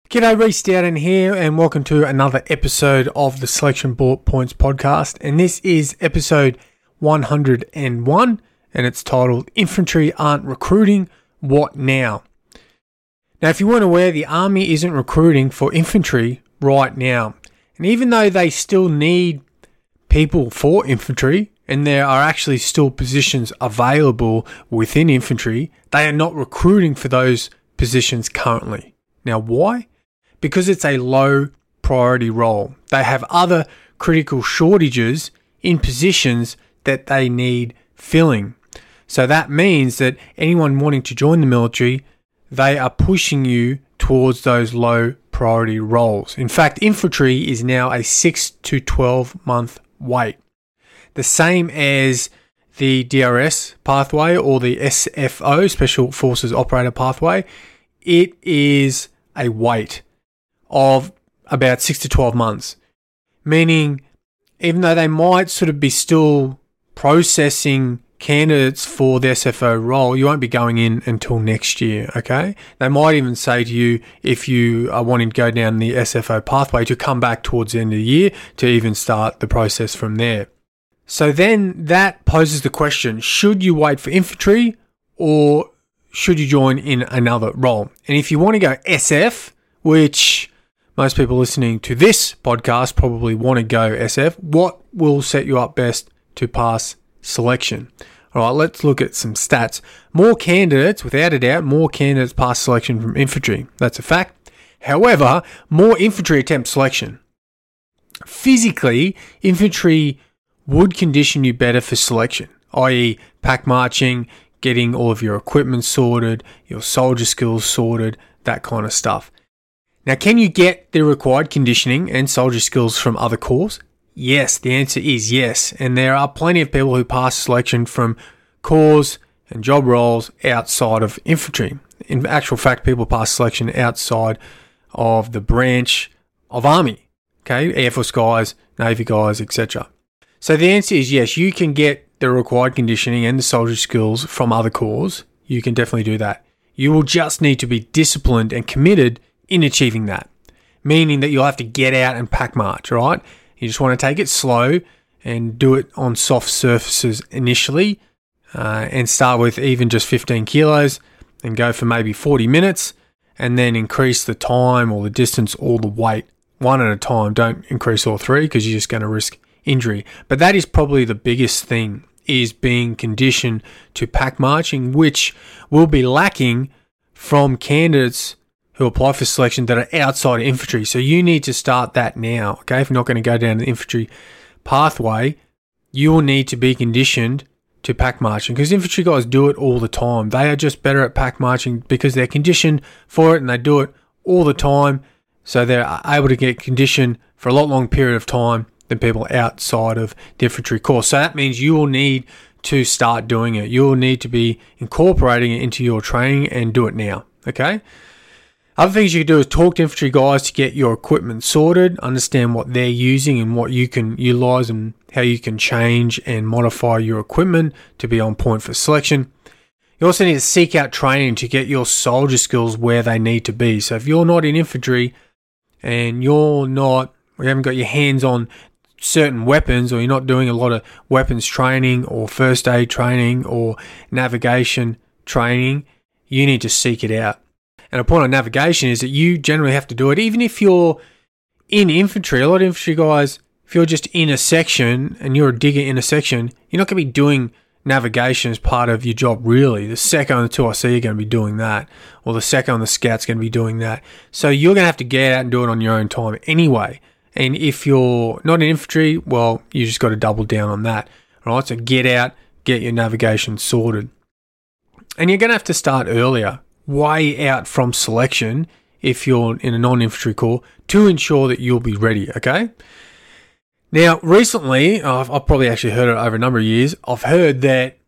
G'day, Reece Dowden here, and welcome to another episode of the Selection Bullet Points podcast. And this is episode 101, and it's titled Infantry Aren't Recruiting, What Now? Now, if you weren't aware, the Army isn't recruiting for infantry right now. And even though they still need people for infantry, and there are actually still positions available within infantry, they are not recruiting for those positions currently. Now, why? Because it's a low priority role. They have other critical shortages in positions that they need filling. So that means that anyone wanting to join the military, they are pushing you towards those low priority roles. In fact, infantry is now a 6 to 12 month wait. The same as the DRS pathway or the SFO, Special Forces Operator pathway. It is a wait of about 6 to 12 months, meaning even though they might sort of be still processing candidates for the SFO role, you won't be going in until next year, okay? They might even say to you, if you are wanting to go down the SFO pathway, to come back towards the end of the year to even start the process from there. So then that poses the question, should you wait for infantry or should you join in another role? And if you want to go SF, which most people listening to this podcast probably want to go SF, what will set you up best to pass selection? All right, let's look at some stats. More candidates, without a doubt, more candidates pass selection from infantry. That's a fact. However, more infantry attempt selection. Physically, infantry would condition you better for selection, i.e. pack marching, getting all of your equipment sorted, your soldier skills sorted, that kind of stuff. Now, can you get the required conditioning and soldier skills from other corps? Yes, the answer is yes. And there are plenty of people who pass selection from corps and job roles outside of infantry. In actual fact, people pass selection outside of the branch of Army, okay? Air Force guys, Navy guys, etc. So the answer is yes, you can get the required conditioning and the soldier skills from other corps. You can definitely do that. You will just need to be disciplined and committed in achieving that, meaning that you'll have to get out and pack march, right? You just want to take it slow and do it on soft surfaces initially and start with even just 15 kilos and go for maybe 40 minutes and then increase the time or the distance or the weight one at a time. Don't increase all three because you're just going to risk injury. But that is probably the biggest thing, is being conditioned to pack marching, which will be lacking from candidates who apply for selection that are outside of infantry. So you need to start that now, okay? If you're not going to go down the infantry pathway, you will need to be conditioned to pack marching because infantry guys do it all the time. They are just better at pack marching because they're conditioned for it and they do it all the time. So they're able to get conditioned for a lot long period of time than people outside of the infantry corps. So that means you will need to start doing it. You will need to be incorporating it into your training and do it now, okay? Other things you can do is talk to infantry guys to get your equipment sorted, understand what they're using and what you can utilize and how you can change and modify your equipment to be on point for selection. You also need to seek out training to get your soldier skills where they need to be. So if you're not in infantry and you haven't got your hands on certain weapons, or you're not doing a lot of weapons training or first aid training or navigation training, you need to seek it out. And a point on navigation is that you generally have to do it even if you're in infantry. A lot of infantry guys, if you're just in a section and you're a digger in a section, you're not going to be doing navigation as part of your job really. The SECO and the 2IC are going to be doing that, or the SECO and the Scout's going to be doing that. So you're going to have to get out and do it on your own time anyway. And if you're not in infantry, well, you just got to double down on that. All right, so get out, get your navigation sorted. And you're going to have to start earlier, way out from selection if you're in a non-infantry corps, to ensure that you'll be ready, okay? Now, recently, I've probably actually heard it over a number of years, I've heard that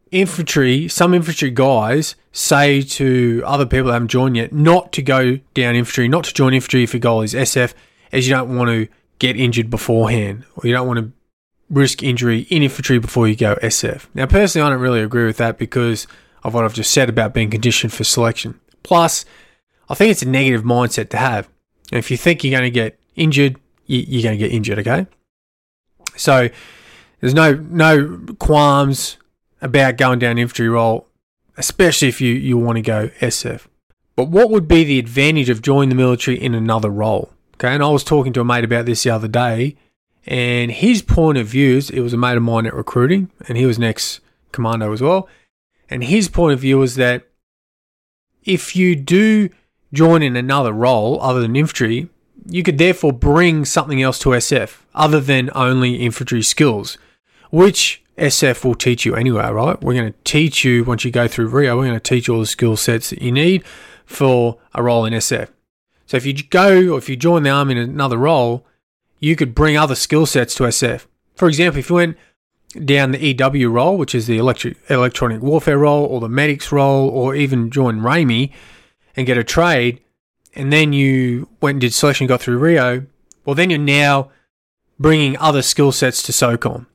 some infantry guys say to other people that haven't joined yet not to go down infantry, not to join infantry if your goal is SF, as you don't want to get injured beforehand, or you don't want to risk injury in infantry before you go SF. Now, personally, I don't really agree with that because of what I've just said about being conditioned for selection. Plus, I think it's a negative mindset to have. And if you think you're going to get injured, you're going to get injured, okay? So there's no qualms about going down infantry role, especially if you want to go SF. But what would be the advantage of joining the military in another role? Okay, and I was talking to a mate about this the other day, and his point of view is, it was a mate of mine at recruiting, and he was an ex-commando as well, and his point of view was that if you do join in another role other than infantry, you could therefore bring something else to SF other than only infantry skills, which SF will teach you anyway, right? We're going to teach you, once you go through RIO, we're going to teach all the skill sets that you need for a role in SF. So if you join the army in another role, you could bring other skill sets to SF. For example, if you went down the EW role, which is the electronic warfare role, or the medics role, or even join RAMI and get a trade, and then you went and did selection and got through RIO, well, then you're now bringing other skill sets to SOCOM.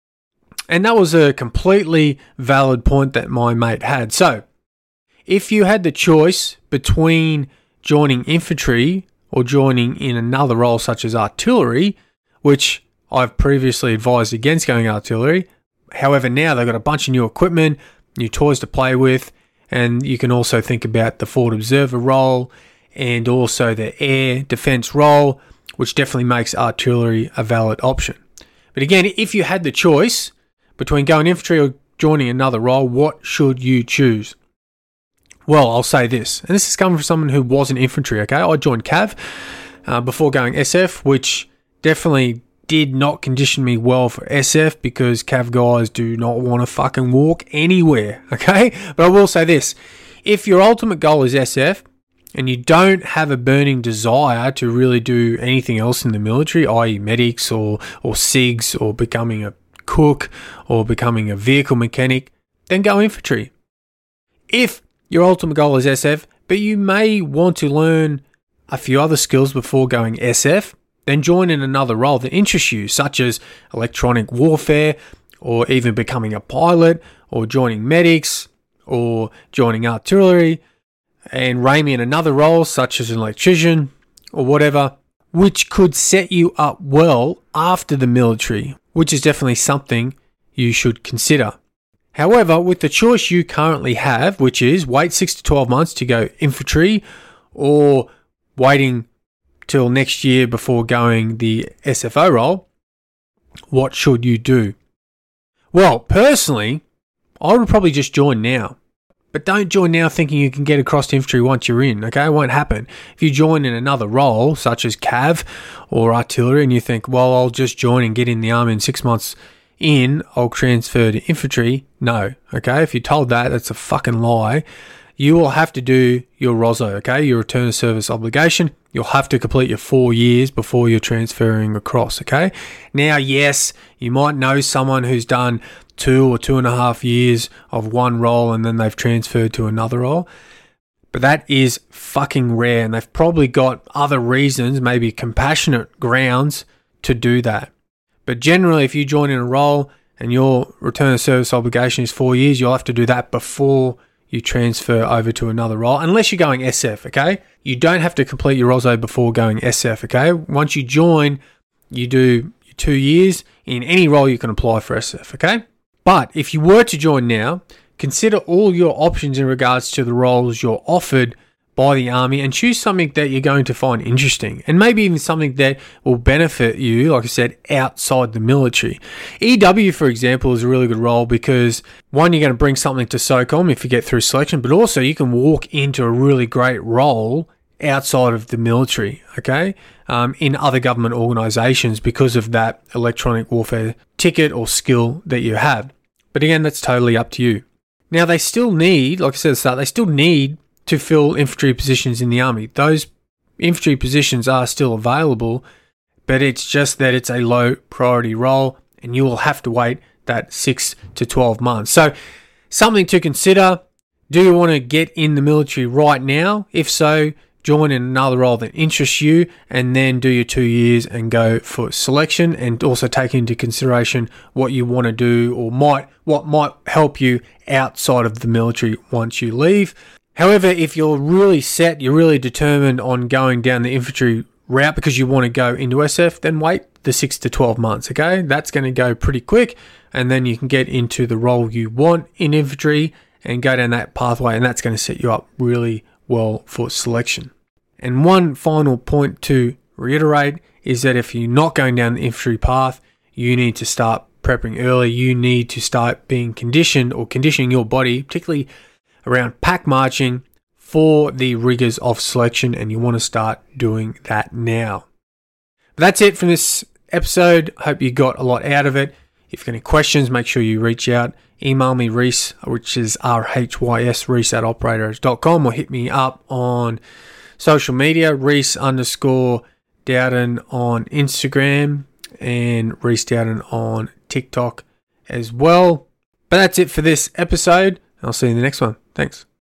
And that was a completely valid point that my mate had. So if you had the choice between joining infantry or joining in another role such as artillery, which I've previously advised against going artillery. However, now they've got a bunch of new equipment, new toys to play with, and you can also think about the forward observer role and also the air defense role, which definitely makes artillery a valid option. But again, if you had the choice between going infantry or joining another role, what should you choose? Well, I'll say this, and this is coming from someone who wasn't infantry, okay? I joined CAV before going SF, which definitely did not condition me well for SF because CAV guys do not want to fucking walk anywhere, okay? But I will say this, if your ultimate goal is SF and you don't have a burning desire to really do anything else in the military, i.e. medics or SIGs or becoming a cook or becoming a vehicle mechanic, then go infantry. If your ultimate goal is SF, but you may want to learn a few other skills before going SF, then join in another role that interests you, such as electronic warfare, or even becoming a pilot, or joining medics, or joining artillery, and RAMI in another role, such as an electrician, or whatever, which could set you up well after the military, which is definitely something you should consider. However, with the choice you currently have, which is wait 6 to 12 months to go infantry, or waiting till next year before going the SFO role, what should you do? Well, personally, I would probably just join now. But don't join now thinking you can get across to infantry once you're in, okay? It won't happen. If you join in another role, such as CAV or artillery, and you think, well, I'll just join and get in the army in 6 months in, I'll transfer to infantry. No, okay? If you're told that, that's a fucking lie. You will have to do your ROSO, okay? Your return of service obligation. You'll have to complete your 4 years before you're transferring across, okay? Now, yes, you might know someone who's done 2 or 2.5 years of one role and then they've transferred to another role. But that is fucking rare, and they've probably got other reasons, maybe compassionate grounds to do that. But generally, if you join in a role and your return of service obligation is 4 years, you'll have to do that before you transfer over to another role, unless you're going SF, okay? You don't have to complete your ROSO before going SF, okay? Once you join, you do 2 years. In any role, you can apply for SF, okay? But if you were to join now, consider all your options in regards to the roles you're offered by the army and choose something that you're going to find interesting, and maybe even something that will benefit you, like I said, outside the military. EW, for example, is a really good role because, one, you're going to bring something to SOCOM if you get through selection, but also you can walk into a really great role outside of the military, okay, in other government organisations because of that electronic warfare ticket or skill that you have. But again, that's totally up to you. Now, they still need, like I said at the start, they still need to fill infantry positions in the army. Those infantry positions are still available, but it's just that it's a low priority role and you will have to wait that 6 to 12 months. So something to consider. Do you want to get in the military right now? If so, join in another role that interests you and then do your 2 years and go for selection, and also take into consideration what you want to do or what might help you outside of the military once you leave. However, if you're really set, you're really determined on going down the infantry route because you want to go into SF, then wait the 6 to 12 months, okay? That's going to go pretty quick, and then you can get into the role you want in infantry and go down that pathway, and that's going to set you up really well for selection. And one final point to reiterate is that if you're not going down the infantry path, you need to start prepping early. You need to start being conditioned or conditioning your body, particularly around pack marching, for the rigors of selection, and you want to start doing that now. But that's it from this episode. I hope you got a lot out of it. If you've got any questions, make sure you reach out. Email me, Reese, which is RHYS, reese@operators.com, or hit me up on social media, Reese_Dowden on Instagram and Reese Dowden on TikTok as well. But that's it for this episode. I'll see you in the next one. Thanks.